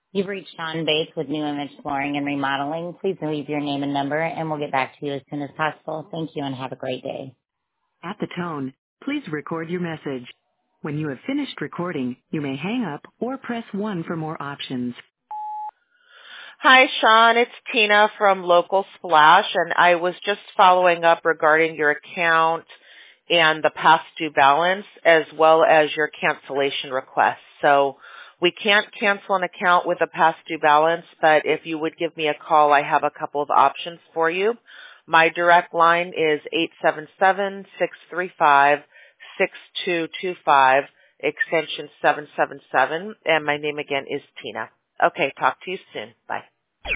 You've reached Sean Bates with New Image Flooring and Remodeling. Please leave your name and number, and we'll get back to you as soon as possible. Thank you, and have a great day. At the tone, please record your message. When you have finished recording, you may hang up or press 1 for more options. Hi, Sean. It's Tina from Local Splash, and I was just following up regarding your account and the past due balance as well as your cancellation request. So we can't cancel an account with a past due balance, but if you would give me a call, I have a couple of options for you. My direct line is 877-635-6225, extension 777, and my name again is Tina. Okay, talk to you soon. Bye.